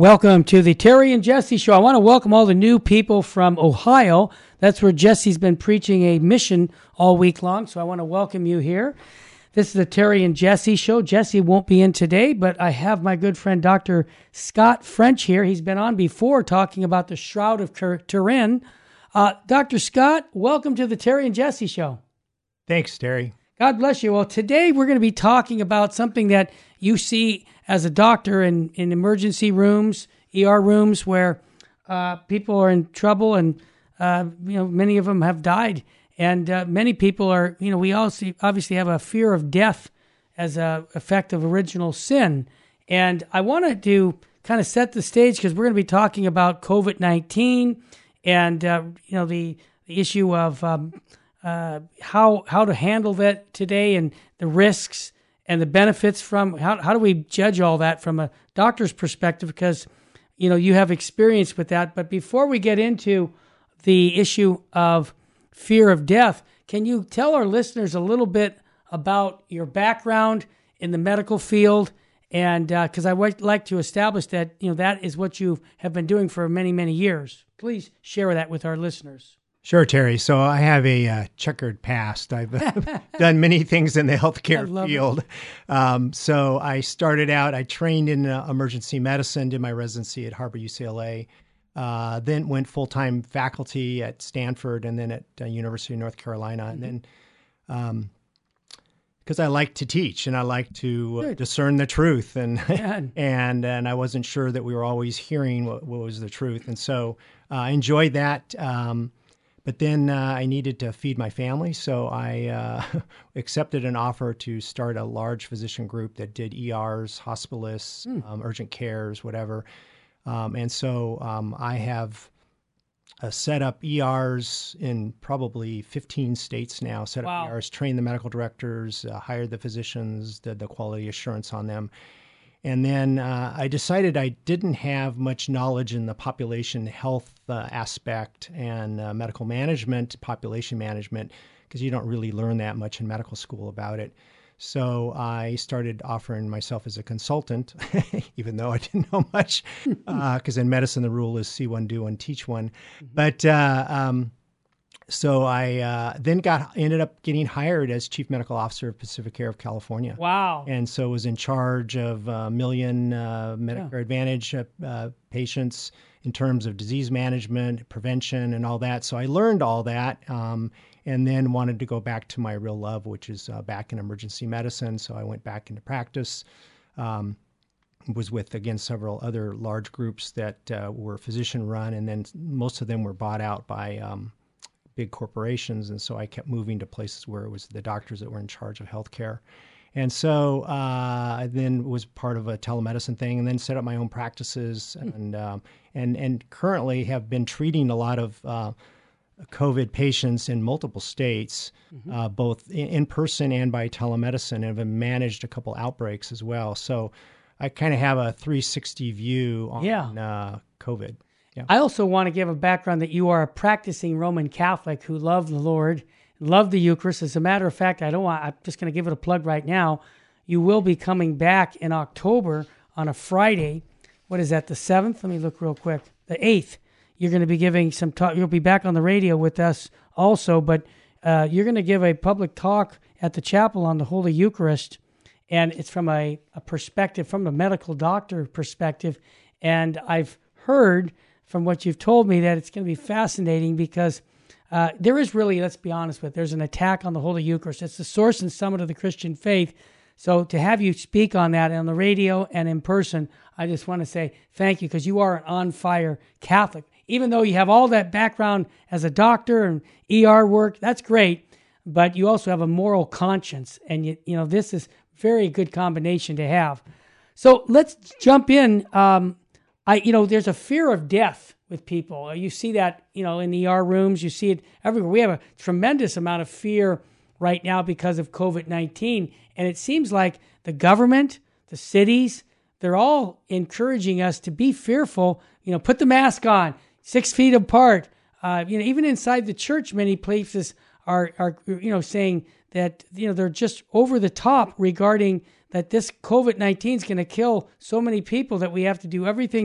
Welcome to the Terry and Jesse Show. I want to welcome all the new people from Ohio. That's where Jesse's been preaching a mission all week long, so I want to welcome you here. This is the Terry and Jesse Show. Jesse won't be in today, but I have my good friend Dr. Scott French here. He's been on before talking about the Shroud of Turin. Dr. Scott, welcome to the Terry and Jesse Show. Thanks, Terry. God bless you. Well, today we're going to be talking about something that you see as a doctor in emergency rooms, ER rooms, where people are in trouble and, many of them have died. And many people are, we also obviously have a fear of death as a effect of original sin. And I wanted to kind of set the stage because we're going to be talking about COVID-19 and, the issue of how to handle that today and the risks and the benefits from how do we judge all that from a doctor's perspective, because you have experience with that. But before we get into the issue of fear of death, can you tell our listeners a little bit about your background in the medical field? And because I would like to establish that that is what you have been doing for many, many years. Please share that with our listeners. Sure, Terry. So I have a checkered past. I've done many things in the healthcare field. So I started out, I trained in emergency medicine, did my residency at Harbor UCLA, then went full-time faculty at Stanford and then at University of North Carolina. And then because I like to teach and I like to discern the truth, and and I wasn't sure that we were always hearing what was the truth. And so I enjoyed that. But then I needed to feed my family, so I accepted an offer to start a large physician group that did ERs, hospitalists, urgent cares, whatever. And so I have set up ERs in probably 15 states now, set up ERs, trained the medical directors, hired the physicians, did the quality assurance on them. And then I decided I didn't have much knowledge in the population health aspect and medical management, population management, because you don't really learn that much in medical school about it. So I started offering myself as a consultant, even though I didn't know much, because in medicine the rule is see one, do one, teach one. But so I then ended up getting hired as Chief Medical Officer of Pacific Care of California. Wow. And so was in charge of a million Medicare Advantage patients in terms of disease management, prevention, and all that. So I learned all that and then wanted to go back to my real love, which is back in emergency medicine. So I went back into practice, was with, again, several other large groups that were physician-run, and then most of them were bought out by big corporations, and so I kept moving to places where it was the doctors that were in charge of healthcare. And so I then was part of a telemedicine thing, and then set up my own practices, and currently have been treating a lot of COVID patients in multiple states, both in person and by telemedicine, and have managed a couple outbreaks as well. So I kind of have a 360 view on COVID. Yeah. I also want to give a background that you are a practicing Roman Catholic who loved the Lord, loved the Eucharist. As a matter of fact, I'm just going to give it a plug right now. You will be coming back in October on a Friday. What is that, the 7th? Let me look real quick. The 8th. You're going to be giving some talk. You'll be back on the radio with us also, but you're going to give a public talk at the chapel on the Holy Eucharist, and it's from a perspective, from a medical doctor perspective. And I've heard from what you've told me that it's going to be fascinating because there is really, let's be honest with, there's an attack on the Holy Eucharist. It's the source and summit of the Christian faith. So to have you speak on that on the radio and in person, I just want to say thank you, because you are an on-fire Catholic. Even though you have all that background as a doctor and ER work, that's great, but you also have a moral conscience, and this is very good combination to have. So let's jump in. There's a fear of death with people. You see that, in ER rooms. You see it everywhere. We have a tremendous amount of fear right now because of COVID-19. And it seems like the government, the cities, they're all encouraging us to be fearful. Put the mask on, 6 feet apart. Even inside the church, many places are saying that, they're just over the top regarding that this COVID-19 is going to kill so many people that we have to do everything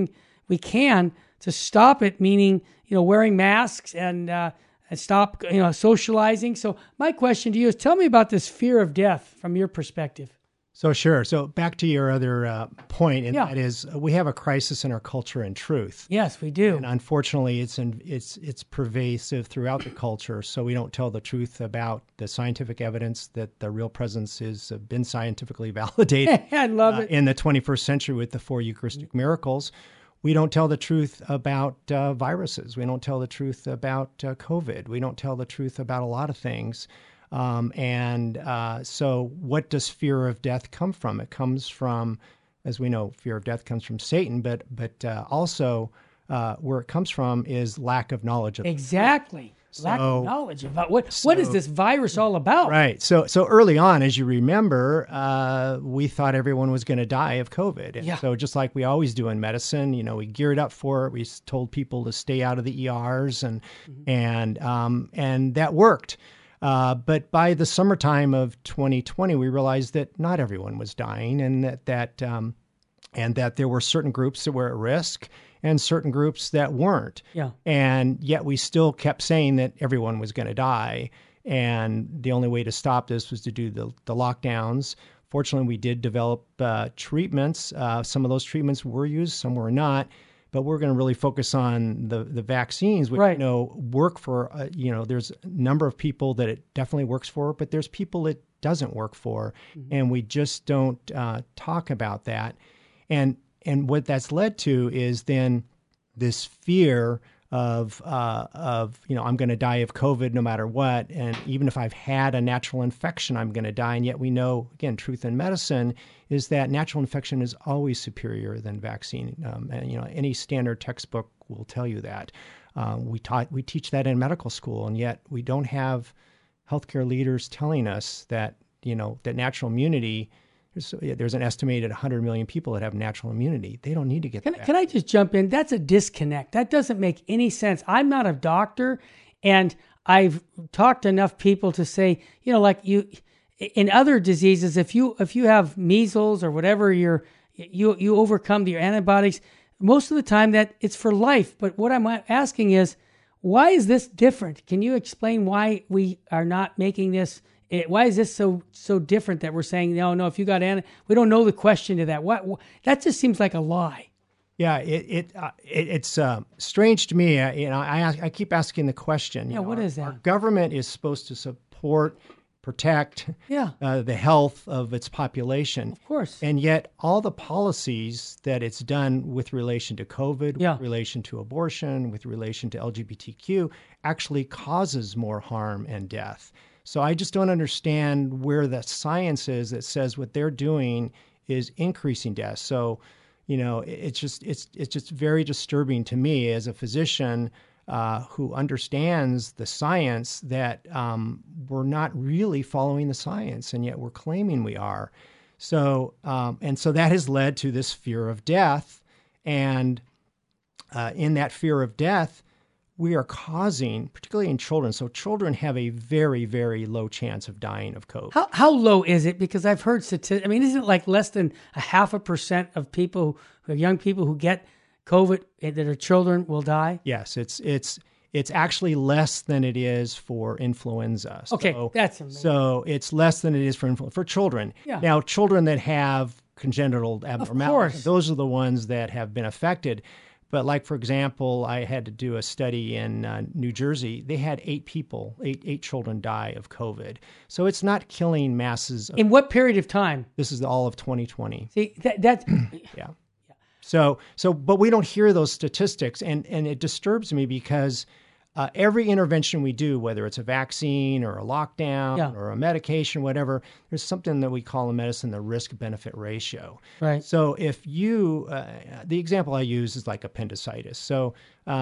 we can to stop it, meaning, wearing masks and stop, socializing. So my question to you is, tell me about this fear of death from your perspective. So sure. So back to your other point, and that is we have a crisis in our culture and truth. Yes, we do. And unfortunately, it's pervasive throughout the culture. So we don't tell the truth about the scientific evidence that the real presence has been scientifically validated. I love it. In the 21st century with the 4 Eucharistic miracles. We don't tell the truth about viruses. We don't tell the truth about COVID. We don't tell the truth about a lot of things. So what does fear of death come from? It comes from, as we know, fear of death comes from Satan, but also where it comes from is lack of knowledge of exactly. Lack of knowledge about what is this virus all about? Right. So early on, as you remember, we thought everyone was going to die of COVID. And so just like we always do in medicine, we geared up for it. We told people to stay out of the ERs and that worked. But by the summertime of 2020, we realized that not everyone was dying, and that there were certain groups that were at risk and certain groups that weren't. Yeah. And yet we still kept saying that everyone was going to die, and the only way to stop this was to do the lockdowns. Fortunately, we did develop treatments. Some of those treatments were used, some were not. But we're going to really focus on the vaccines, which work for, there's a number of people that it definitely works for, but there's people it doesn't work for. Mm-hmm. And we just don't talk about that. And what that's led to is then this fear of I'm going to die of COVID no matter what. And even if I've had a natural infection, I'm going to die. And yet we know, again, truth in medicine is that natural infection is always superior than vaccine. Any standard textbook will tell you that. We teach that in medical school, and yet we don't have healthcare leaders telling us that, that natural immunity. There's an estimated 100 million people that have natural immunity. They don't need to get that. Can I just jump in? That's a disconnect. That doesn't make any sense. I'm not a doctor, and I've talked to enough people to say, like you, in other diseases, if you have measles or whatever, you overcome your antibiotics. Most of the time, that it's for life. But what I'm asking is, why is this different? Can you explain why we are not making this? Why is this so different that we're saying no? If you got we don't know the question to that. What that just seems like a lie. Yeah, it's strange to me. I keep asking the question. What is that? Our government is supposed to support, protect the health of its population. Of course. And yet all the policies that it's done with relation to COVID, with relation to abortion, with relation to LGBTQ, actually causes more harm and death. So I just don't understand where the science is that says what they're doing is increasing death. So, it's just very disturbing to me as a physician who understands the science that we're not really following the science, and yet we're claiming we are. So so that has led to this fear of death, and in that fear of death, we are causing, particularly in children. So children have a very, very low chance of dying of COVID. How low is it? Because I've heard statistics. I mean, isn't it like less than 0.5% of people, young people who get COVID that are children will die? Yes, it's actually less than it is for influenza. Okay, that's amazing. So it's less than it is for children. Yeah. Now, children that have congenital abnormalities, those are the ones that have been affected. But like, for example, I had to do a study in New Jersey. They had 8 children die of COVID. So it's not killing masses. In what period of time? This is all of 2020. See, that's... Yeah. So, but we don't hear those statistics, and it disturbs me because every intervention we do, whether it's a vaccine or a lockdown or a medication, whatever, there's something that we call in medicine the risk-benefit ratio. Right. So if the example I use is like appendicitis. So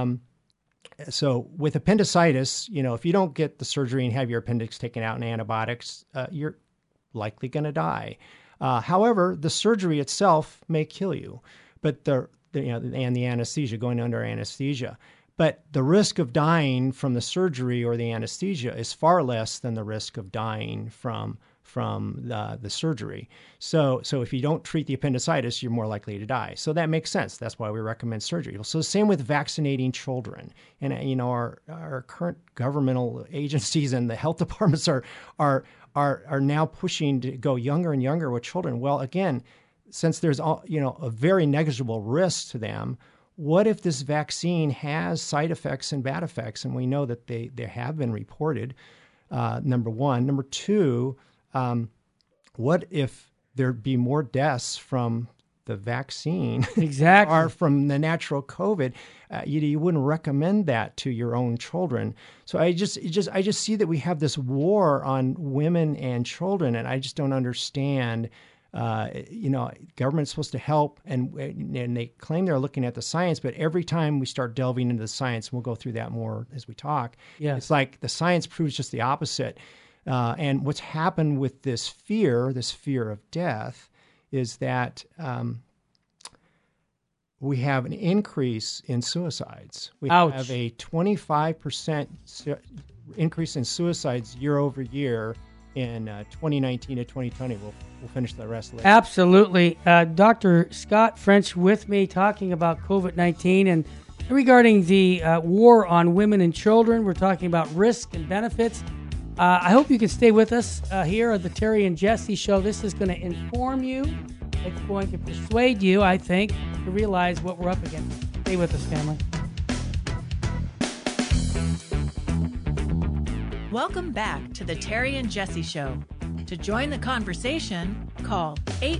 with appendicitis, if you don't get the surgery and have your appendix taken out and antibiotics, you're likely going to die. However, the surgery itself may kill you, but and the anesthesia, going under anesthesia. But the risk of dying from the surgery or the anesthesia is far less than the risk of dying from from the surgery. So if you don't treat the appendicitis, you're more likely to die. So that makes sense. That's why we recommend surgery. So same with vaccinating children. And our current governmental agencies and the health departments are now pushing to go younger and younger with children. Well, again, since there's a very negligible risk to them, what if this vaccine has side effects and bad effects? And we know that they have been reported. Number one. Number two, what if there'd be more deaths from the vaccine exactly or from the natural COVID? You wouldn't recommend that to your own children. So I just see that we have this war on women and children, and I just don't understand. Government's supposed to help, and they claim they're looking at the science, but every time we start delving into the science, and we'll go through that more as we talk, it's like the science proves just the opposite. And what's happened with this fear of death, is that we have an increase in suicides. We have a 25% increase in suicides year over year in 2019 to 2020. We'll finish the rest later. Absolutely. Dr. Scott French with me talking about COVID-19 and regarding the war on women and children. We're talking about risk and benefits. I hope you can stay with us here at the Terry and Jesse Show. This is going to inform you. It's going to persuade you, I think, to realize what we're up against. Stay with us, family. Welcome back to the Terry and Jesse Show. To join the conversation, call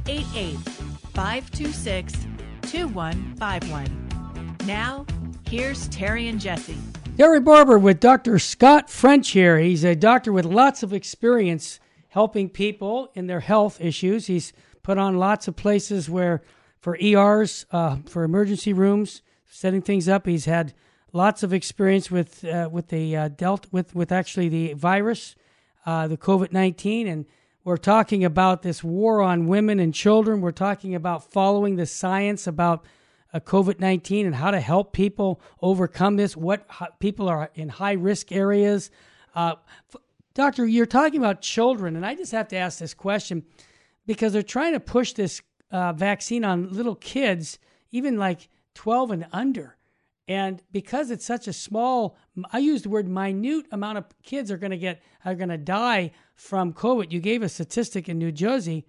888-526-2151. Now, here's Terry and Jesse. Terry Barber with Dr. Scott French here. He's a doctor with lots of experience helping people in their health issues. He's put on lots of places for ERs, for emergency rooms, setting things up. He's had lots of experience with actually the virus, the COVID-19, and we're talking about this war on women and children. We're talking about following the science about COVID-19 and how to help people overcome this. People are in high-risk areas. Doctor, you're talking about children, and I just have to ask this question because they're trying to push this vaccine on little kids, even like 12 and under. And because it's such a small, I use the word minute amount of kids are going to die from COVID. You gave a statistic in New Jersey.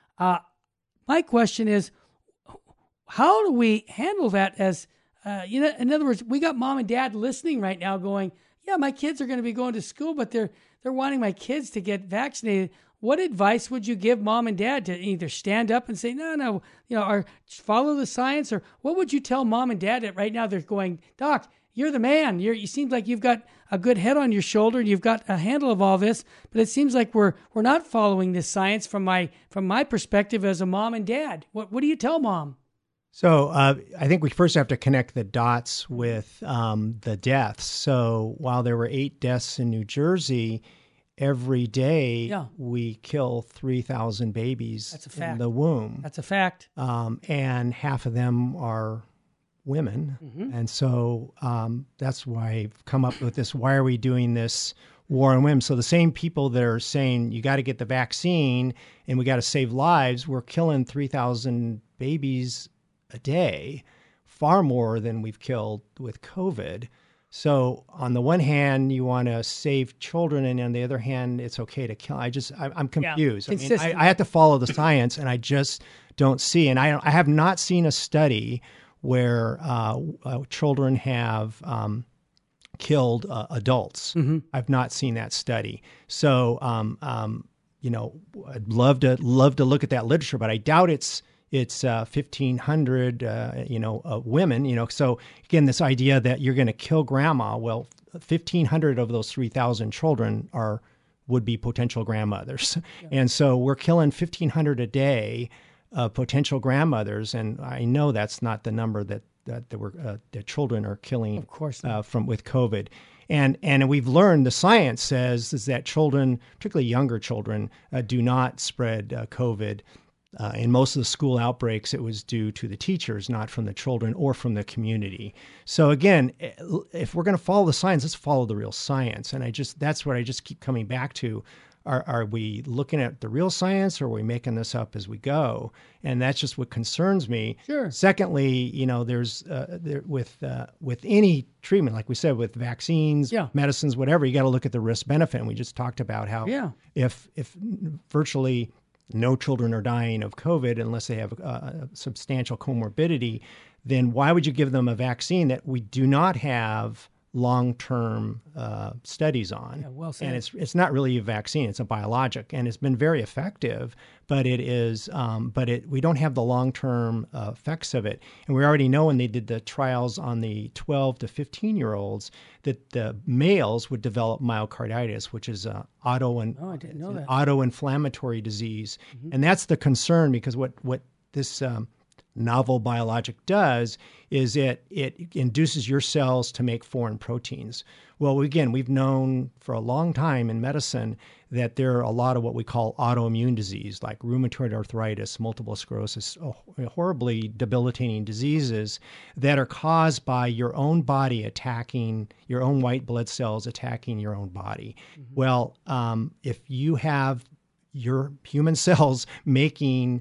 My question is, how do we handle that as, in other words, we got mom and dad listening right now going, yeah, my kids are going to be going to school, but they're wanting my kids to get vaccinated. What advice would you give mom and dad to either stand up and say, no, or follow the science? Or what would you tell mom and dad that right now they're going, Doc, you're the man. You seem like you've got a good head on your shoulder and you've got a handle of all this, but it seems like we're not following this science from my perspective as a mom and dad. What do you tell mom? So I think we first have to connect the dots with the deaths. So while there were 8 deaths in New Jersey, every day we kill 3,000 babies in the womb. That's a fact. And half of them are women. Mm-hmm. And so that's why I've come up with this, why are we doing this war on women? So the same people that are saying you got to get the vaccine and we got to save lives, we're killing 3,000 babies a day, far more than we've killed with COVID. So on the one hand, you want to save children, and on the other hand, it's okay to kill. I'm confused. Yeah, I have to follow the science, and I just don't see. And I have not seen a study where children have killed adults. Mm-hmm. I've not seen that study. So I'd love to look at that literature, but I doubt it's 1,500, women, so again, this idea that you're going to kill grandma, well, 1,500 of those 3,000 children would be potential grandmothers. Yeah. And so we're killing 1,500 a day potential grandmothers. And I know that's not the number that the children are killing, of course, with COVID. And we've learned, the science says, is that children, particularly younger children, do not spread COVID. In most of the school outbreaks, it was due to the teachers, not from the children or from the community. So again, if we're going to follow the science, let's follow the real science. And that's what I just keep coming back to. are we looking at the real science, or are we making this up as we go? And that's just what concerns me. Sure. Secondly, there's with any treatment, like we said, with vaccines, medicines, whatever, you got to look at the risk benefit. And we just talked about how if virtually no children are dying of COVID unless they have a substantial comorbidity, then why would you give them a vaccine that we do not have long-term studies on? Yeah, well said. And it's not really a vaccine; it's a biologic, and it's been very effective. But it is, we don't have the long-term effects of it. And we already know when they did the trials on the 12 to 15-year-olds that the males would develop myocarditis, which is autoinflammatory disease, and that's the concern, because what this novel biologic does is it induces your cells to make foreign proteins. Well, again, we've known for a long time in medicine that there are a lot of what we call autoimmune disease, like rheumatoid arthritis, multiple sclerosis, horribly debilitating diseases that are caused by your own body attacking your own white blood cells, attacking your own body. Well, if you have your human cells making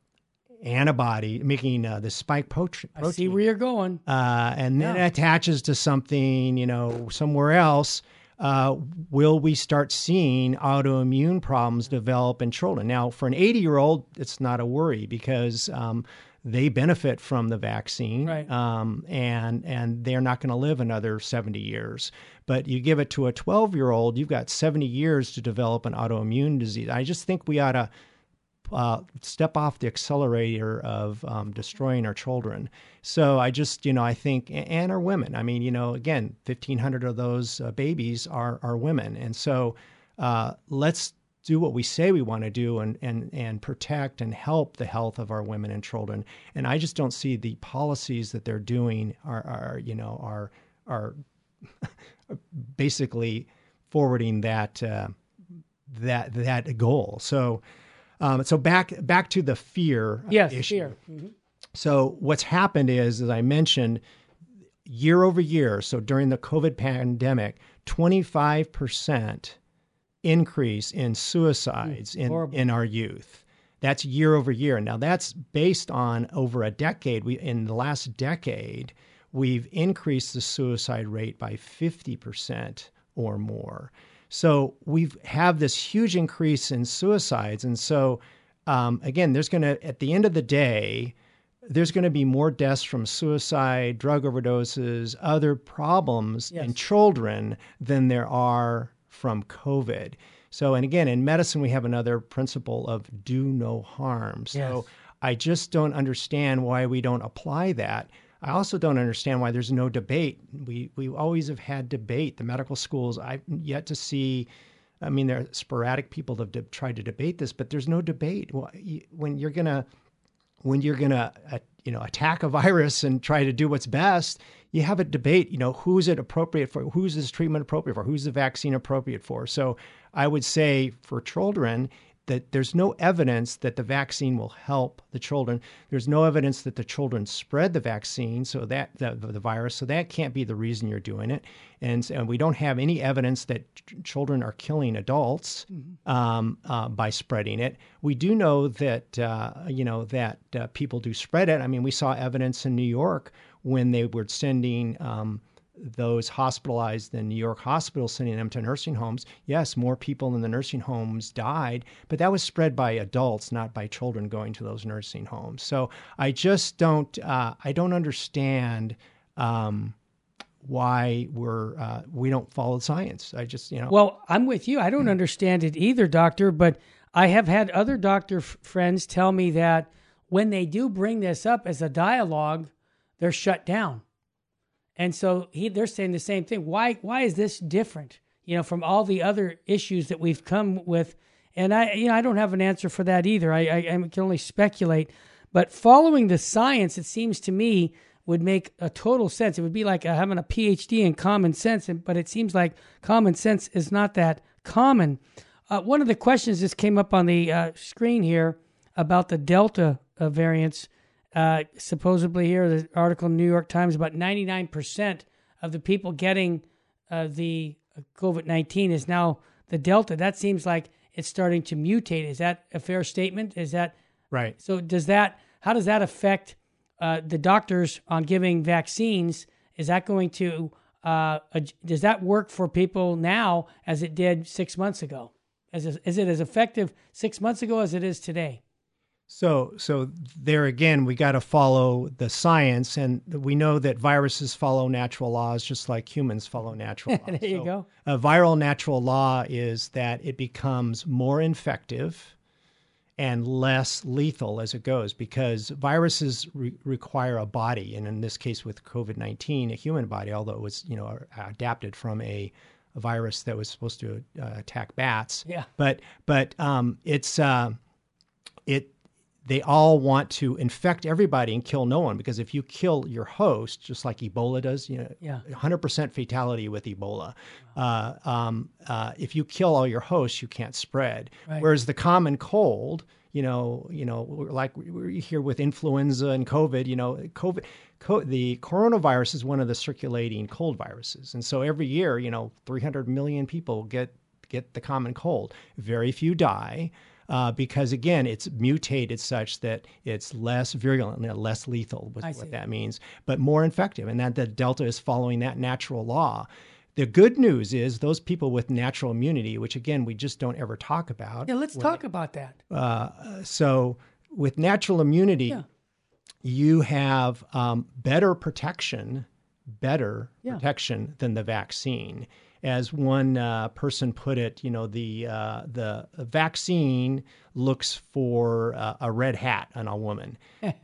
the spike protein. I see where you're going. And then it attaches to something, somewhere else. Will we start seeing autoimmune problems develop in children? Now, for an 80-year-old, it's not a worry, because they benefit from the vaccine, right. And they're not going to live another 70 years. But you give it to a 12-year-old, you've got 70 years to develop an autoimmune disease. I just think we ought to step off the accelerator of destroying our children. So I just, I think, and our women. I mean, again, 1,500 of those babies are women. And so let's do what we say we want to do and protect and help the health of our women and children. And I just don't see the policies that they're doing are basically forwarding that goal. So back to the fear issue. Fear. Mm-hmm. So what's happened is, as I mentioned, year over year, so during the COVID pandemic, 25% increase in suicides in our youth. That's year over year. Now, that's based on over a decade. In the last decade, we've increased the suicide rate by 50% or more. So we have this huge increase in suicides. And so, again, at the end of the day, there's going to be more deaths from suicide, drug overdoses, other problems in children than there are from COVID. So, and again, in medicine, we have another principle of do no harm. So I just don't understand why we don't apply that. I also don't understand why there's no debate. We always have had debate. The medical schools, I've yet to see. I mean, there are sporadic people that have tried to debate this, but there's no debate. When you're gonna attack a virus and try to do what's best, you have a debate. Who's it appropriate for? Who's this treatment appropriate for? Who's the vaccine appropriate for? So I would say for children, that there's no evidence that the vaccine will help the children. There's no evidence that the children spread the vaccine, so that the virus, so that can't be the reason you're doing it. And we don't have any evidence that children are killing adults by spreading it. We do know that that people do spread it. I mean, we saw evidence in New York when they were sending those hospitalized in New York hospitals, sending them to nursing homes. Yes, more people in the nursing homes died, but that was spread by adults, not by children going to those nursing homes. So I just don't understand why we don't follow science. I just, Well, I'm with you. I don't understand it either, doctor, but I have had other doctor friends tell me that when they do bring this up as a dialogue, they're shut down. And so they're saying the same thing. Why is this different, from all the other issues that we've come with? And I don't have an answer for that either. I can only speculate. But following the science, it seems to me, would make a total sense. It would be like having a PhD in common sense, but it seems like common sense is not that common. One of the questions just came up on the screen here about the Delta variants. Supposedly here, the article in the New York Times, about 99% of the people getting the COVID-19 is now the Delta. That seems like it's starting to mutate. Is that a fair statement? Is that right? So how does that affect the doctors on giving vaccines? Is that going to does that work for people now as it did 6 months ago? Is it as effective 6 months ago as it is today? So there again, we got to follow the science, and we know that viruses follow natural laws just like humans follow natural laws. There you go. A viral natural law is that it becomes more infective and less lethal as it goes, because viruses require a body, and in this case with COVID-19, a human body, although it was adapted from a virus that was supposed to attack bats. Yeah. But they all want to infect everybody and kill no one, because if you kill your host, just like Ebola does, 100% fatality with Ebola. If you kill all your hosts, you can't spread. Right. Whereas the common cold, like we're here with influenza and COVID, the coronavirus is one of the circulating cold viruses. And so every year, 300 million people get the common cold. Very few die. Because, again, it's mutated such that it's less virulent, less lethal, was what that means, but more infective, and that the Delta is following that natural law. The good news is those people with natural immunity, which, again, we just don't ever talk about. Yeah, let's talk about that. So with natural immunity, you have better protection than the vaccine. As one person put it, the vaccine looks for a red hat on a woman.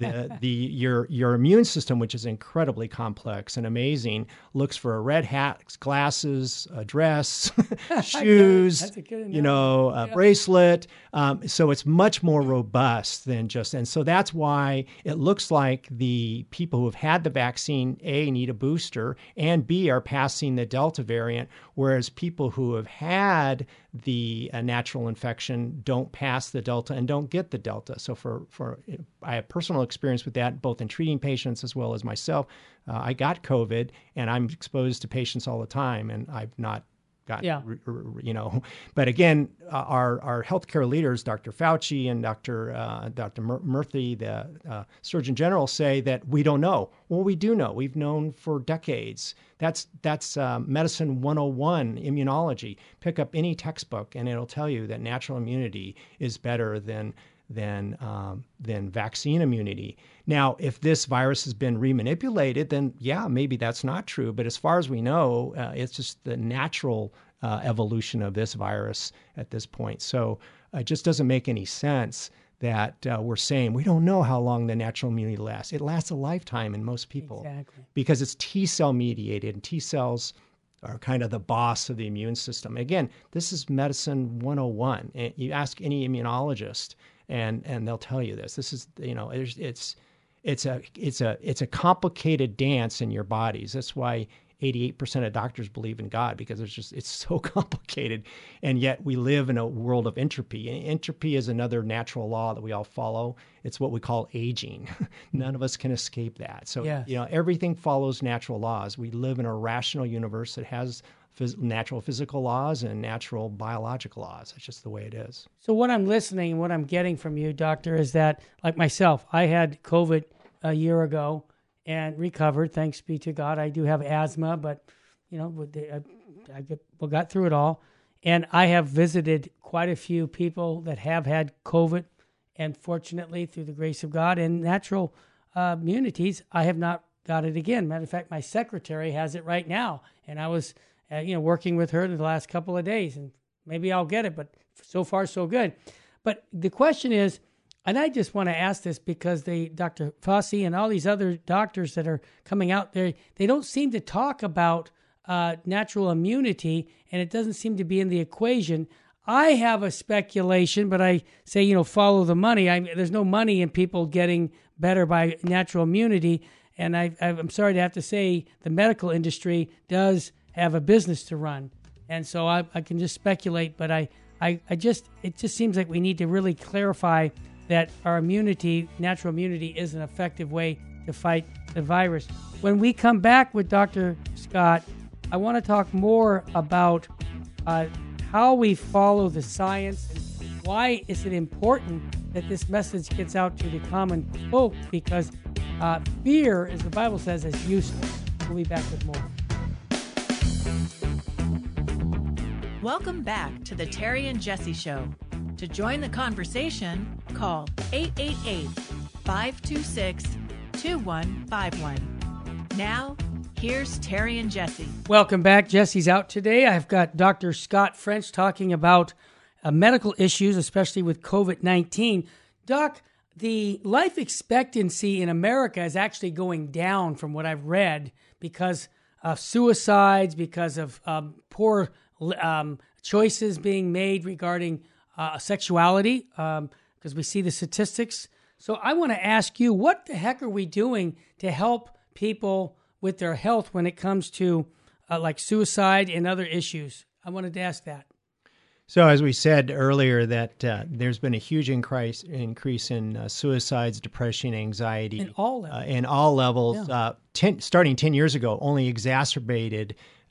Your immune system, which is incredibly complex and amazing, looks for a red hat, glasses, a dress, shoes, a bracelet. So it's much more robust than just, and so that's why it looks like the people who have had the vaccine, A, need a booster, and B, are passing the Delta variant, whereas people who have had the natural infection don't pass the Delta and don't get the Delta. So I have personal experience with that, both in treating patients as well as myself. I got COVID, and I'm exposed to patients all the time, and I've not gotten, But again, our healthcare leaders, Dr. Fauci and Dr. Murthy, the Surgeon General, say that we don't know. Well, we do know. We've known for decades. That's medicine 101, immunology. Pick up any textbook, and it'll tell you that natural immunity is better than vaccine immunity. Now, if this virus has been remanipulated, then maybe that's not true. But as far as we know, it's just the natural evolution of this virus at this point. So it just doesn't make any sense that we're saying we don't know how long the natural immunity lasts. It lasts a lifetime in most people. Exactly. Because it's T-cell mediated, and T-cells are kind of the boss of the immune system. Again, this is medicine 101. And you ask any immunologist, and they'll tell you this. This is, it's a complicated dance in your bodies. That's why 88% of doctors believe in God, because it's so complicated. And yet we live in a world of entropy. And entropy is another natural law that we all follow. It's what we call aging. None of us can escape that. So, everything follows natural laws. We live in a rational universe that has natural physical laws and natural biological laws. It's just the way it is. So what I'm listening and what I'm getting from you, doctor, is that, like myself, I had COVID a year ago and recovered, thanks be to God. I do have asthma, but, I got through it all. And I have visited quite a few people that have had COVID, and fortunately, through the grace of God and natural immunities, I have not got it again. Matter of fact, my secretary has it right now, and I was working with her in the last couple of days, and maybe I'll get it, but so far so good. But the question is, and I just want to ask this because Dr. Fauci and all these other doctors that are coming out there, they don't seem to talk about natural immunity, and it doesn't seem to be in the equation. I have a speculation, but I say, follow the money. There's no money in people getting better by natural immunity, and I'm sorry to have to say the medical industry does have a business to run. And so I can just speculate, but it just seems like we need to really clarify that our immunity, natural immunity, is an effective way to fight the virus. When we come back with Dr. Scott, I want to talk more about how we follow the science and why is it important that this message gets out to the common folk, because fear, as the Bible says, is useless. We'll be back with more. Welcome back to the Terry and Jesse Show. To join the conversation, call 888-526-2151. Now, here's Terry and Jesse. Welcome back. Jesse's out today. I've got Dr. Scott French talking about medical issues, especially with COVID-19. Doc, the life expectancy in America is actually going down from what I've read because of suicides, because of poor choices being made regarding sexuality, because we see the statistics. So I want to ask you, what the heck are we doing to help people with their health when it comes to like suicide and other issues? I wanted to ask that. So as we said earlier, that there's been a huge increase in suicides, depression, anxiety. In all levels. In all levels. Yeah. Starting 10 years ago, only exacerbated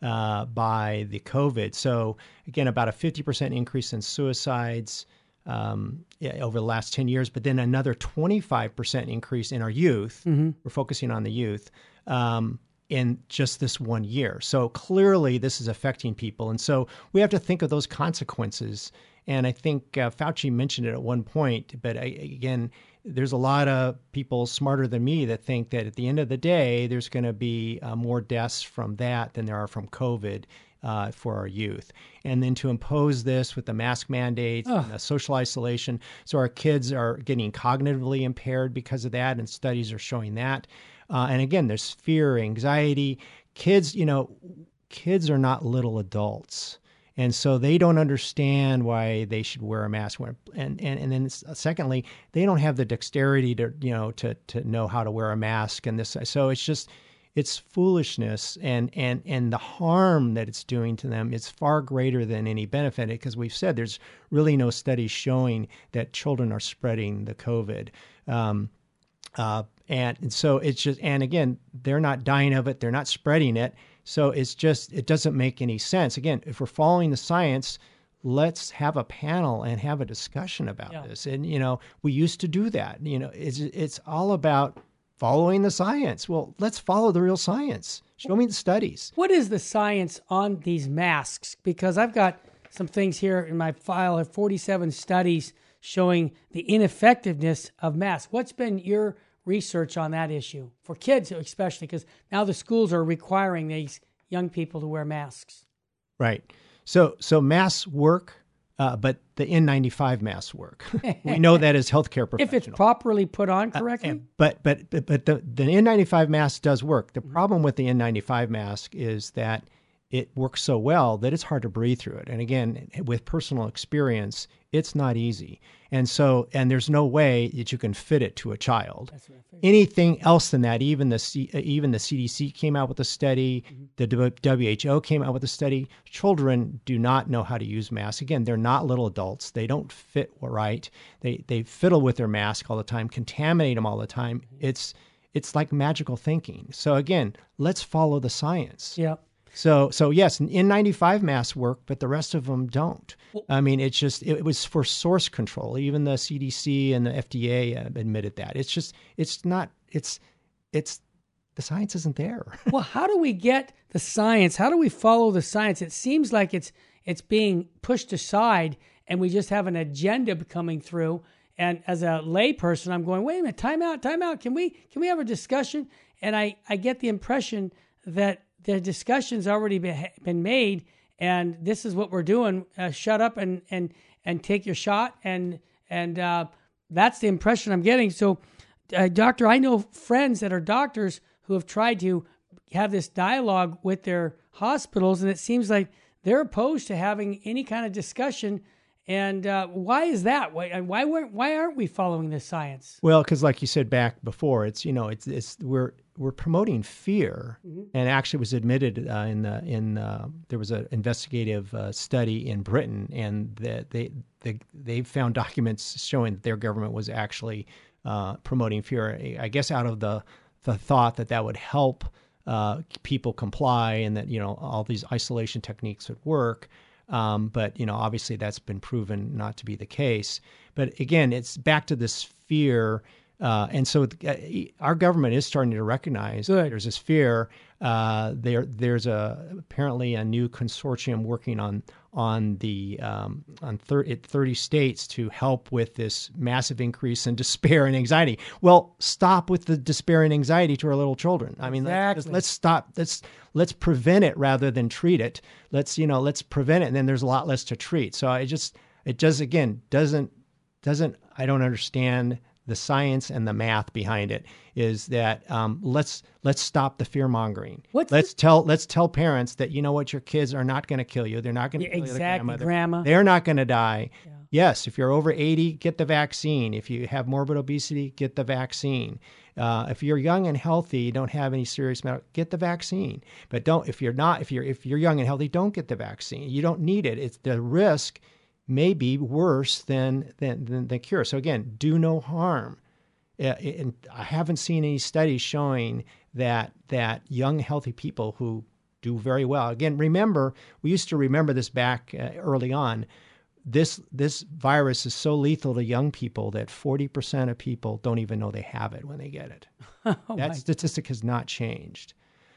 by the COVID. So again, about a 50% increase in suicides over the last 10 years, but then another 25% increase in our youth. Mm-hmm. We're focusing on the youth. In just this 1 year. So clearly this is affecting people. And so we have to think of those consequences. And I think Fauci mentioned it at one point, but again, there's a lot of people smarter than me that think that at the end of the day, there's going to be more deaths from that than there are from COVID for our youth. And then to impose this with the mask mandates and the social isolation. So our kids are getting cognitively impaired because of that, and studies are showing that. And again, there's fear, anxiety. Kids are not little adults. And so they don't understand why they should wear a mask. And then secondly, they don't have the dexterity to know how to wear a mask. And this, so it's foolishness, and the harm that it's doing to them is far greater than any benefit, because we've said there's really no studies showing that children are spreading the COVID. And so it's just, and again, they're not dying of it. They're not spreading it. So it doesn't make any sense. Again, if we're following the science, let's have a panel and have a discussion about this. And, we used to do that. It's all about following the science. Well, let's follow the real science. Show me the studies. What is the science on these masks? Because I've got some things here in my file of 47 studies showing the ineffectiveness of masks. What's been your research on that issue for kids, especially because now the schools are requiring these young people to wear masks? Right. So masks work, but the N95 masks work. We know that as healthcare professionals. If it's properly put on correctly. But the N95 mask does work. The problem with the N95 mask is that it works so well that it's hard to breathe through it. And again, with personal experience, it's not easy. And there's no way that you can fit it to a child. Anything else than that, even the CDC came out with a study, the WHO came out with a study. Children do not know how to use masks. Again, they're not little adults. They don't fit right. They fiddle with their mask all the time, contaminate them all the time. It's like magical thinking. So again, let's follow the science. Yeah. So yes, N95 masks work, but the rest of them don't. I mean, it was for source control. Even the CDC and the FDA admitted that. The science isn't there. Well, how do we get the science? How do we follow the science? It seems like it's being pushed aside, and we just have an agenda coming through. And as a layperson, I'm going, wait a minute, time out. Can we have a discussion? And I get the impression that the discussion's already been made, and this is what we're doing. Shut up and take your shot, and that's the impression I'm getting. So, doctor, I know friends that are doctors who have tried to have this dialogue with their hospitals, and it seems like they're opposed to having any kind of discussion. And why is that? Why aren't we following this science? Well, because like you said back before, we're promoting fear, and actually was admitted there was an investigative study in Britain, and they found documents showing that their government was actually promoting fear. I guess out of the thought that would help people comply, and that all these isolation techniques would work. But, obviously that's been proven not to be the case. But again, it's back to this fear. And so our government is starting to recognize there's this fear. There's apparently a new consortium working on 30 states to help with this massive increase in despair and anxiety. Well, stop with the despair and anxiety to our little children. I mean, let's stop. Let's prevent it rather than treat it. Let's prevent it, and then there's a lot less to treat. So I don't understand the science and the math behind it. Is that let's stop the fear mongering. Let's tell parents that your kids are not going to kill you. They're not going to kill your grandma. They're not going to die. Yeah. Yes, if you're over 80, get the vaccine. If you have morbid obesity, get the vaccine. If you're young and healthy, you don't have any serious medical, get the vaccine. But if you're young and healthy, don't get the vaccine. You don't need it. It's the risk may be worse than the cure. So again, do no harm. And I haven't seen any studies showing that young, healthy people who do very well. Again, we used to remember this back early on. This virus is so lethal to young people that 40% of people don't even know they have it when they get it. That statistic has not changed.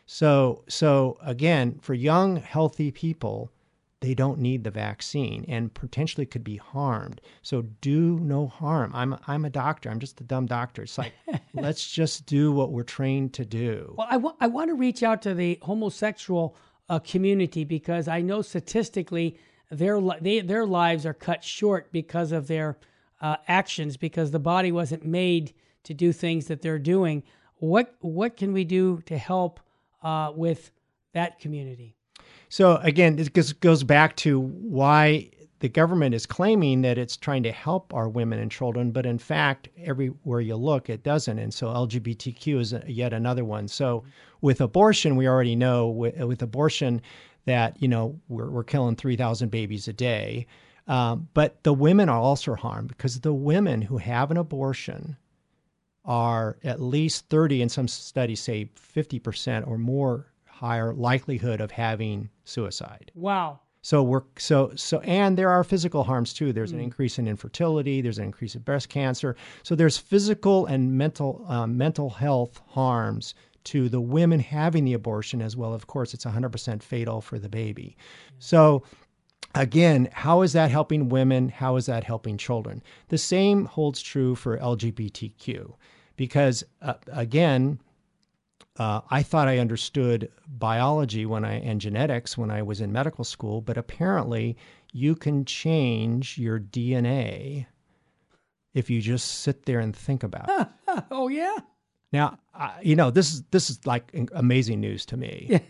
So again, for young, healthy people, they don't need the vaccine and potentially could be harmed. So do no harm. I'm a doctor. I'm just a dumb doctor. It's like, let's just do what we're trained to do. Well, I want to reach out to the homosexual community because I know statistically their lives are cut short because of their actions, because the body wasn't made to do things that they're doing. What can we do to help with that community? So again, this goes back to why the government is claiming that it's trying to help our women and children, but in fact, everywhere you look, it doesn't. And so LGBTQ is yet another one. So with abortion, we already know with abortion that, we're killing 3,000 babies a day. But the women are also harmed because the women who have an abortion are at least 30, and some studies say 50% or more higher likelihood of having suicide. Wow. So and there are physical harms too. There's an increase in infertility. There's an increase in breast cancer. So there's physical and mental health harms to the women having the abortion as well. Of course, it's 100% fatal for the baby. So again, how is that helping women? How is that helping children? The same holds true for LGBTQ because again, I thought I understood biology and genetics when I was in medical school, but apparently you can change your DNA if you just sit there and think about it. Oh, yeah? Now, this is like amazing news to me. Yeah.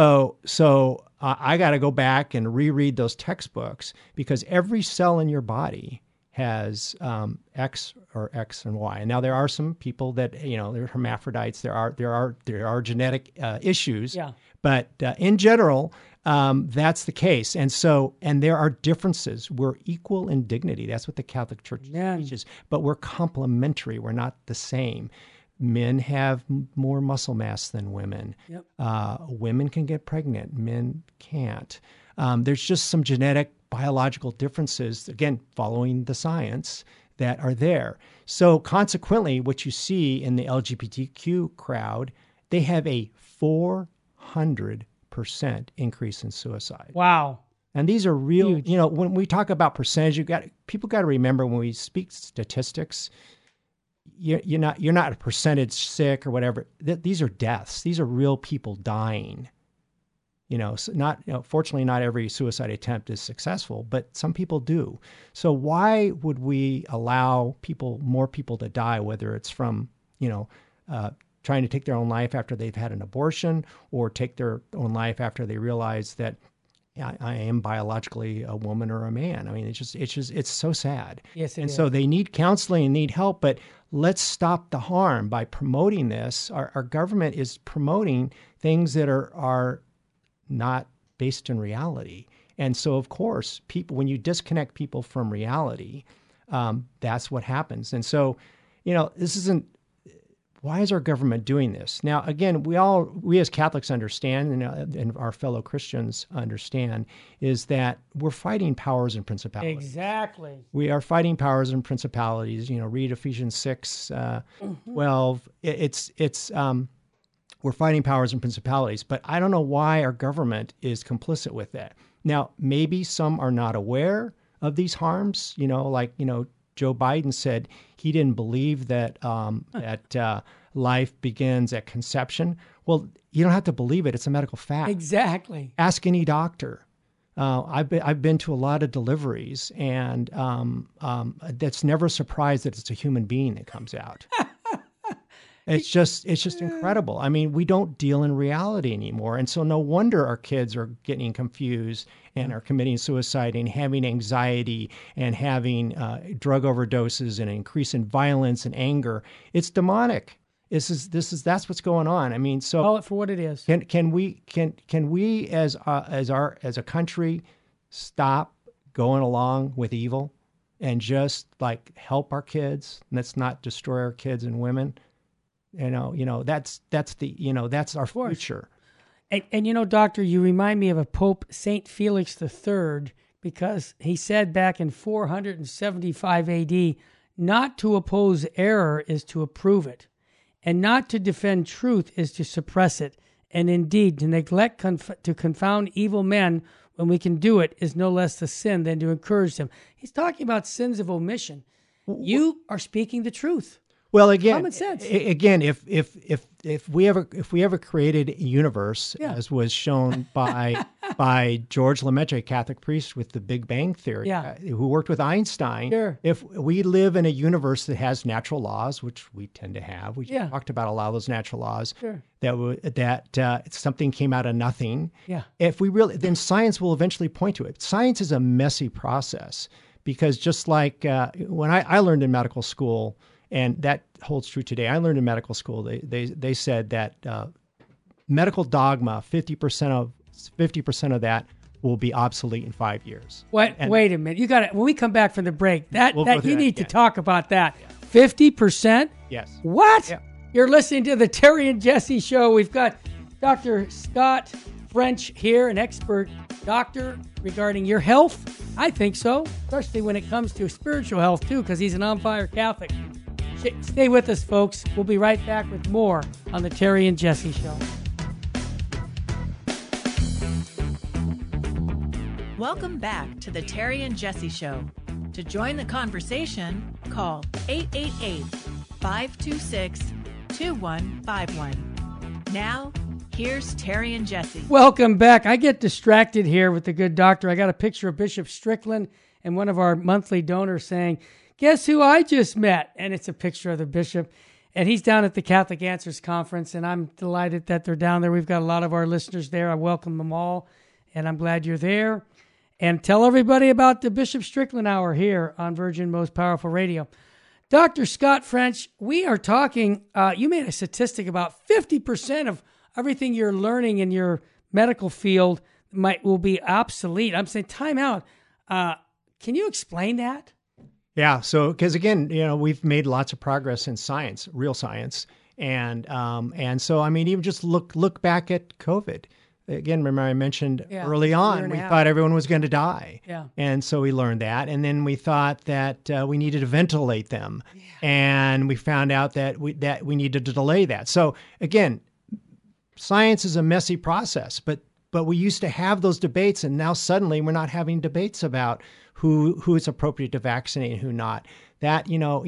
So I got to go back and reread those textbooks because every cell in your body has X or X and Y. And now there are some people that they're hermaphrodites. There are genetic issues. Yeah. But in general, that's the case. And there are differences. We're equal in dignity. That's what the Catholic Church teaches. But we're complementary. We're not the same. Men have more muscle mass than women. Yep. Women can get pregnant. Men can't. There's just some genetic biological differences, again, following the science, that are there. So consequently, what you see in the LGBTQ crowd, they have a 400% increase in suicide. Wow. And these are real, huge. When we talk about percentage, people got to remember when we speak statistics, you're not a percentage sick or whatever. These are deaths. These are real people dying. Fortunately, not every suicide attempt is successful, but some people do. So why would we allow more people to die, whether it's from, trying to take their own life after they've had an abortion or take their own life after they realize that I am biologically a woman or a man? I mean, it's so sad. Yes, and so they need counseling and need help, but let's stop the harm by promoting this. Our government is promoting things that are not based in reality. And so, of course, when you disconnect people from reality, that's what happens. And so, why is our government doing this? Now, again, we as Catholics understand, and our fellow Christians understand, is that we're fighting powers and principalities. Exactly. We are fighting powers and principalities. Read Ephesians 6, 12. We're fighting powers and principalities, but I don't know why our government is complicit with that. Now, maybe some are not aware of these harms. Joe Biden said he didn't believe that life begins at conception. Well, you don't have to believe it. It's a medical fact. Exactly. Ask any doctor. I've been to a lot of deliveries, and that's never a surprise that it's a human being that comes out. It's just incredible. I mean, we don't deal in reality anymore. And so no wonder our kids are getting confused and are committing suicide and having anxiety and having drug overdoses and an increase in violence and anger. It's demonic. That's what's going on. I mean, so call it for what it is. Can we as a country stop going along with evil and just help our kids? Let's not destroy our kids and women. That's our future. And Doctor, you remind me of a Pope Saint Felix III, because he said back in 475 AD, not to oppose error is to approve it, and not to defend truth is to suppress it. And indeed, to neglect to confound evil men when we can do it is no less the sin than to encourage them. He's talking about sins of omission. You are speaking the truth. Well, again, common sense. If we ever created a universe, as was shown by George Lemaitre, a Catholic priest with the Big Bang Theory, who worked with Einstein, if we live in a universe that has natural laws, which we tend to have, we talked about a lot of those natural laws, that something came out of nothing. Yeah. If we really, then science will eventually point to it. Science is a messy process, because just like when I learned in medical school. And that holds true today. I learned in medical school, they said that medical dogma, 50% of that will be obsolete in 5 years. Wait a minute. You got it. When we come back from the break, you need to talk about that. 50%? Yes. What? Yeah. You're listening to the Terry and Jesse Show. We've got Dr. Scott French here, an expert doctor regarding your health. I think so, especially when it comes to spiritual health too, because he's an on-fire Catholic. Stay with us, folks. We'll be right back with more on the Terry and Jesse Show. Welcome back to the Terry and Jesse Show. To join the conversation, call 888-526-2151. Now, here's Terry and Jesse. Welcome back. I get distracted here with the good doctor. I got a picture of Bishop Strickland and one of our monthly donors saying, "Guess who I just met?" And it's a picture of the bishop. And he's down at the Catholic Answers Conference, and I'm delighted that they're down there. We've got a lot of our listeners there. I welcome them all, and I'm glad you're there. And tell everybody about the Bishop Strickland Hour here on Virgin Most Powerful Radio. Dr. Scott French, we are talking, you made a statistic about 50% of everything you're learning in your medical field will be obsolete. I'm saying, time out. Can you explain that? Yeah. So, because again, we've made lots of progress in science, real science. And so, I mean, even just look back at COVID. Again, remember I mentioned early on, we thought everyone was going to die. Yeah. And so we learned that. And then we thought that we needed to ventilate them. Yeah. And we found out that we needed to delay that. So again, science is a messy process, but we used to have those debates, and now suddenly we're not having debates about who it's appropriate to vaccinate and who not. That,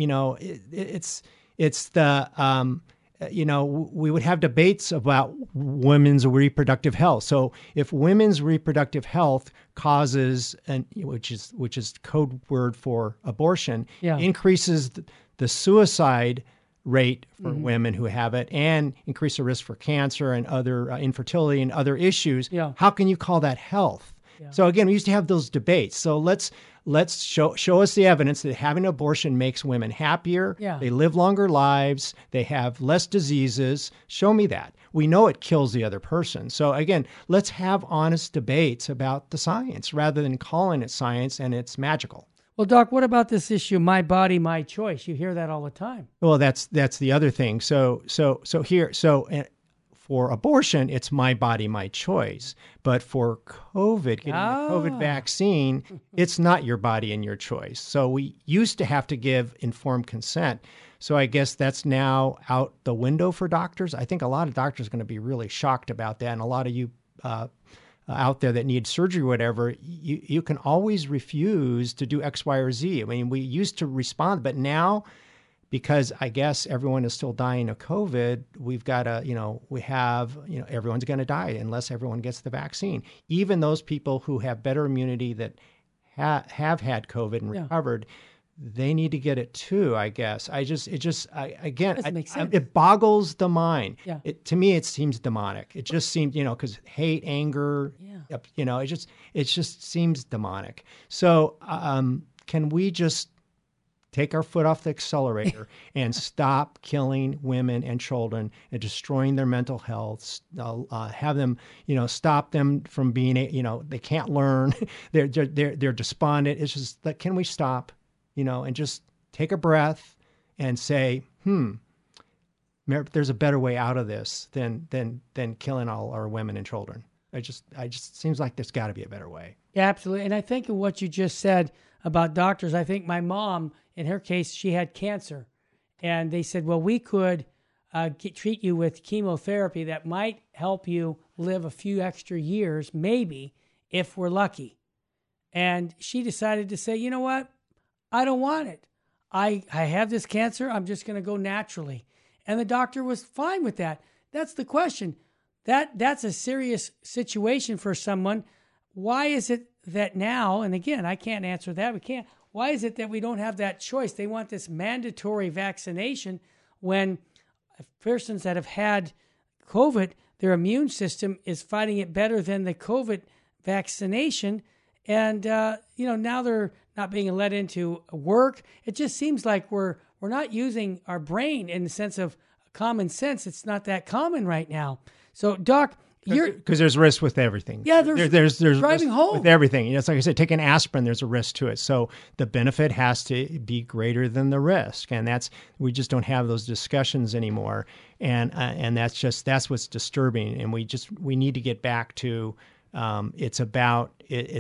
it's the, we would have debates about women's reproductive health. So if women's reproductive health causes, which is code word for abortion, increases the suicide rate for women who have it and increase the risk for cancer and other infertility and other issues, how can you call that health? Yeah. So again, we used to have those debates. So let's show us the evidence that having an abortion makes women happier. Yeah. They live longer lives. They have less diseases. Show me that. We know it kills the other person. So again, let's have honest debates about the science rather than calling it science and it's magical. Well, Doc, what about this issue, my body, my choice? You hear that all the time. Well, that's the other thing. For abortion, it's my body, my choice. But for COVID, getting the COVID vaccine, it's not your body and your choice. So we used to have to give informed consent. So I guess that's now out the window for doctors. I think a lot of doctors are going to be really shocked about that. And a lot of you out there that need surgery or whatever, you can always refuse to do X, Y, or Z. I mean, we used to respond, but now, because I guess everyone is still dying of COVID, we've got to, everyone's going to die unless everyone gets the vaccine. Even those people who have better immunity that have had COVID and recovered, they need to get it too, I guess. It boggles the mind. Yeah. To me, it seems demonic. It just seems, because hate, anger, it just seems demonic. So can we just take our foot off the accelerator and stop killing women and children and destroying their mental health, have them, stop them from being, they can't learn. They're despondent. It's just like, can we stop, and just take a breath and say, there's a better way out of this than killing all our women and children. I just seems like there's got to be a better way. Yeah, absolutely. And I think of what you just said about doctors. I think my mom, in her case, she had cancer, and they said, well, we could treat you with chemotherapy that might help you live a few extra years, maybe, if we're lucky. And she decided to say, you know what? I don't want it. I have this cancer. I'm just going to go naturally. And the doctor was fine with that. That's the question. That's a serious situation for someone. Why is it that now, and again, I can't answer that. We can't. Why is it that we don't have that choice? They want this mandatory vaccination when persons that have had COVID, their immune system is fighting it better than the COVID vaccination. And, now they're not being let into work. It just seems like we're not using our brain in the sense of common sense. It's not that common right now. So, Doc, because there's risk with everything. Yeah, there's driving home with everything. It's like I said, taking aspirin, there's a risk to it. So the benefit has to be greater than the risk, and we just don't have those discussions anymore. And that's what's disturbing. And we need to get back to it's about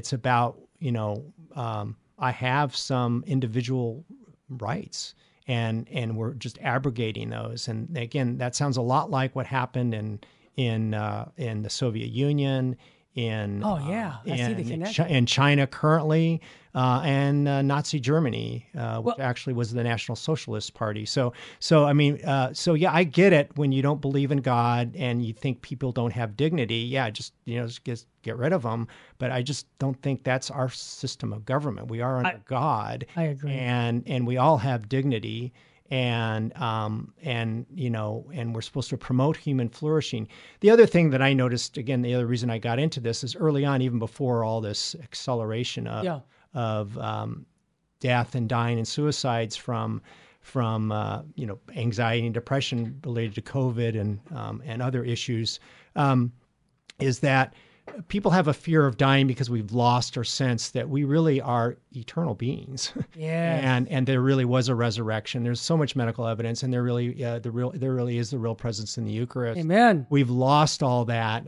I have some individual rights. And we're just abrogating those. And again, that sounds a lot like what happened in the Soviet Union, in China currently, and Nazi Germany, which actually was the National Socialist Party. So yeah, I get it when you don't believe in God and you think people don't have dignity. Yeah, just get rid of them. But I just don't think that's our system of government. We are under God. I agree, and we all have dignity. And we're supposed to promote human flourishing. The other thing that I noticed, again, the other reason I got into this is early on, even before all this acceleration of death and dying and suicides from anxiety and depression related to COVID and other issues, is that people have a fear of dying because we've lost our sense that we really are eternal beings. Yeah. and there really was a resurrection. There's so much medical evidence, and there really is the real presence in the Eucharist. Amen. We've lost all that.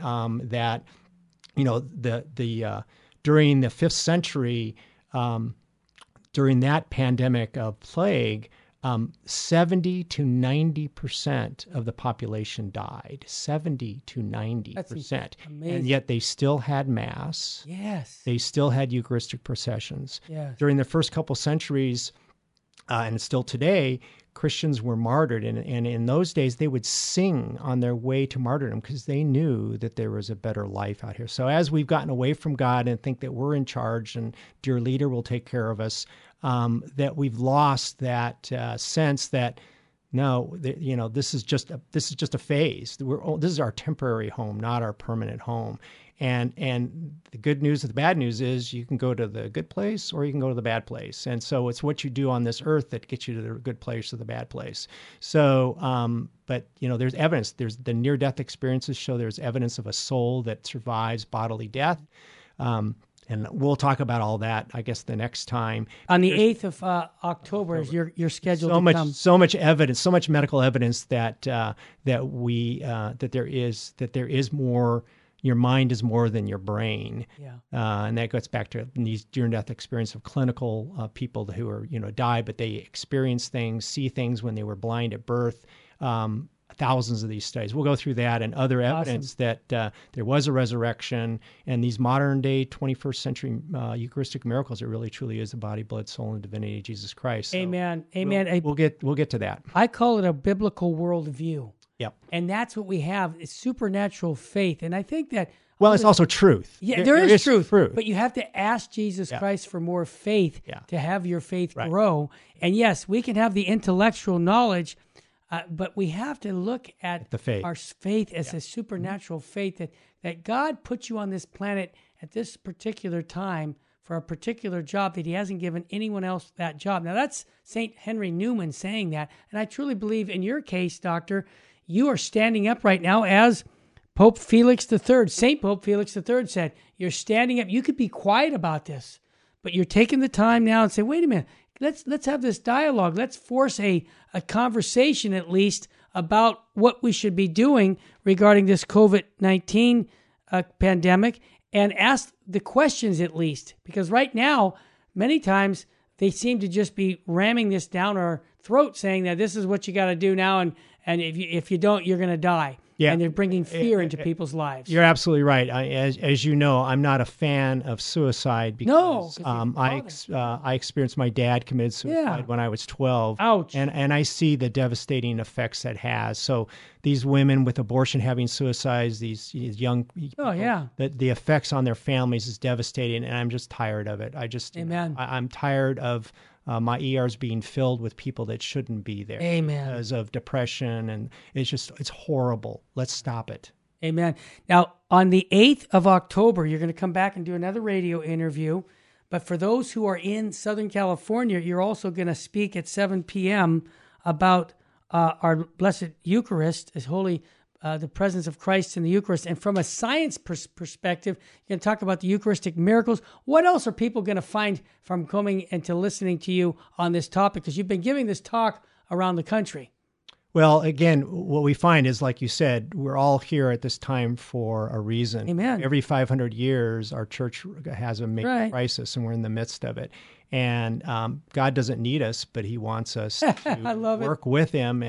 During the 5th century, during that pandemic of plague, 70 to 90% of the population died. 70 to 90%. That's amazing. And yet they still had Mass. Yes. They still had Eucharistic processions. Yes. During the first couple centuries, and still today, Christians were martyred. And in those days, they would sing on their way to martyrdom because they knew that there was a better life out here. So as we've gotten away from God and think that we're in charge and dear leader will take care of us, that we've lost that sense that this is just a phase. This is our temporary home, not our permanent home. And the good news and the bad news is you can go to the good place or you can go to the bad place. And so it's what you do on this earth that gets you to the good place or the bad place. So, but there's evidence. There's the near-death experiences show there's evidence of a soul that survives bodily death. And we'll talk about all that, I guess, the next time. On the 8th of October is you're scheduled to come. So much evidence, so much medical evidence that there is more. Your mind is more than your brain. Yeah. And that goes back to these near-death experience of clinical people who are, die, but they experience things, see things when they were blind at birth. Thousands of these studies. We'll go through that and other evidence that there was a resurrection, and these modern-day 21st century Eucharistic miracles. It really, truly is the body, blood, soul, and divinity of Jesus Christ. So Amen. Amen. We'll get to that. I call it a biblical worldview. Yep. And that's what we have, is supernatural faith. And I think that... Well, it's also truth. Yeah, there is truth. But you have to ask Jesus Christ for more faith to have your faith grow. And yes, we can have the intellectual knowledge, but we have to look at the faith. Our faith as a supernatural faith that God put you on this planet at this particular time for a particular job, that he hasn't given anyone else that job. Now, that's St. Henry Newman saying that. And I truly believe in your case, Doctor, you are standing up right now as Pope Felix III, St. Pope Felix III said, you're standing up. You could be quiet about this, but you're taking the time now and say, wait a minute, let's have this dialogue. Let's force a conversation at least about what we should be doing regarding this COVID-19 pandemic, and ask the questions at least. Because right now, many times they seem to just be ramming this down our throat, saying that this is what you got to do now, and if you don't, you're going to die. Yeah. And they're bringing fear into people's lives. You're absolutely right. As you know, I'm not a fan of suicide because I experienced my dad committed suicide when I was 12. Ouch. And I see the devastating effects that has. So these women with abortion having suicides, these young people, the effects on their families is devastating, and I'm just tired of it. Amen. I'm tired of my ERs being filled with people that shouldn't be there. Amen. Because of depression, and it's horrible. Let's stop it. Amen. Now, on the 8th of October, you're going to come back and do another radio interview. But for those who are in Southern California, you're also going to speak at 7 p.m. about our Blessed Eucharist, as holy, the presence of Christ in the Eucharist. And from a science perspective, you're going to talk about the Eucharistic miracles. What else are people going to find from coming and to listening to you on this topic? Because you've been giving this talk around the country. Well, again, what we find is, like you said, we're all here at this time for a reason. Amen. Every 500 years, our church has a major crisis, and we're in the midst of it. And God doesn't need us, but He wants us to work with Him,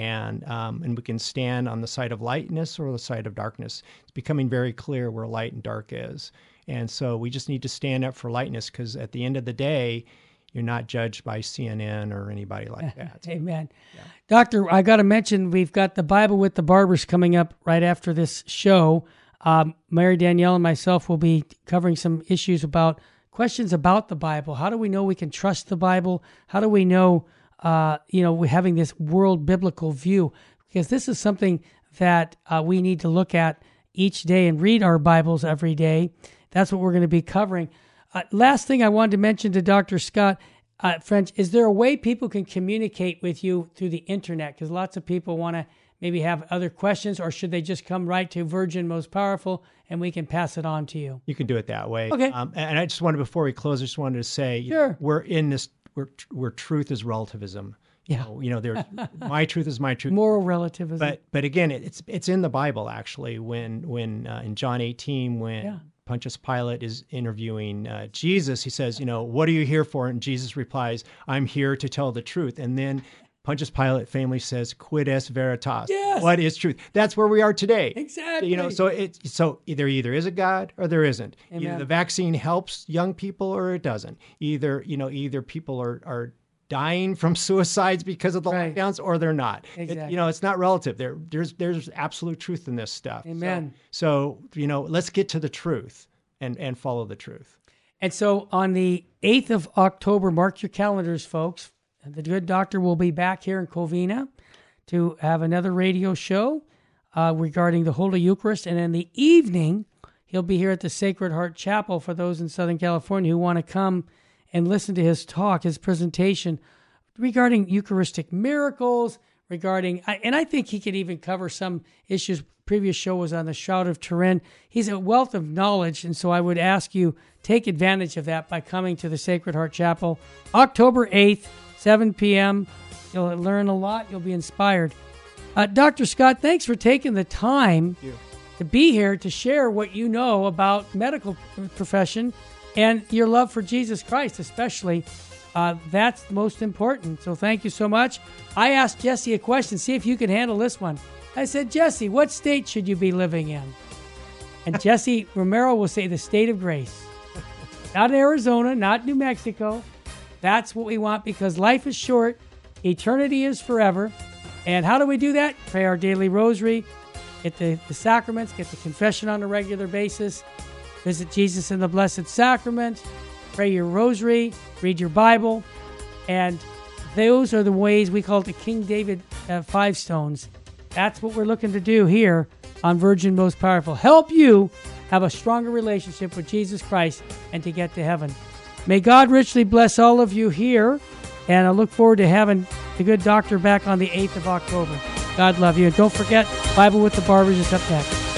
and we can stand on the side of lightness or the side of darkness. It's becoming very clear where light and dark is. And so we just need to stand up for lightness, because at the end of the day, you're not judged by CNN or anybody like that. Amen. Yeah. Doctor, I got to mention, we've got the Bible with the Barbers coming up right after this show. Mary Danielle and myself will be covering some issues about questions about the Bible. How do we know we can trust the Bible? How do we know, we're having this world biblical view? Because this is something that we need to look at each day and read our Bibles every day. That's what we're going to be covering. Last thing I wanted to mention to Dr. Scott French, is there a way people can communicate with you through the internet? Because lots of people want to maybe have other questions, or should they just come right to Virgin Most Powerful and we can pass it on to you? You can do it that way. Okay. And I just wanted, before we close, I just wanted to say, we're in this, where truth is relativism. Yeah. There's my truth is my truth. Moral relativism. But again, it's in the Bible, actually, when in John 18, when Pontius Pilate is interviewing Jesus, he says, what are you here for? And Jesus replies, I'm here to tell the truth. And then Pontius Pilate famously says, quid est veritas? Yes. What is truth? That's where we are today. Exactly. So either is a God or there isn't. Amen. Either the vaccine helps young people or it doesn't. Either people are dying from suicides because of the lockdowns, or they're not. Exactly. It's not relative. There's absolute truth in this stuff. Amen. So let's get to the truth and follow the truth. And so on the 8th of October, mark your calendars, folks. The good doctor will be back here in Covina to have another radio show regarding the Holy Eucharist. And in the evening, he'll be here at the Sacred Heart Chapel for those in Southern California who want to come and listen to his talk, his presentation regarding Eucharistic miracles, regarding, and I think he could even cover some issues. Previous show was on the Shroud of Turin. He's a wealth of knowledge, and so I would ask you, take advantage of that by coming to the Sacred Heart Chapel, October 8th, 7 p.m. You'll learn a lot. You'll be inspired. Dr. Scott, thanks for taking the time to be here to share what you know about medical profession and your love for Jesus Christ, especially. That's most important. So thank you so much. I asked Jesse a question. See if you can handle this one. I said, Jesse, what state should you be living in? And Jesse Romero will say the state of grace. Not Arizona, not New Mexico. That's what we want because life is short. Eternity is forever. And how do we do that? Pray our daily rosary, get the sacraments, get the confession on a regular basis, visit Jesus in the Blessed Sacrament, pray your rosary, read your Bible, and those are the ways we call it the King David 5 stones. That's what we're looking to do here on Virgin Most Powerful. Help you have a stronger relationship with Jesus Christ and to get to heaven. May God richly bless all of you here, and I look forward to having the good doctor back on the 8th of October. God love you. And don't forget, Bible with the Barbers is up next.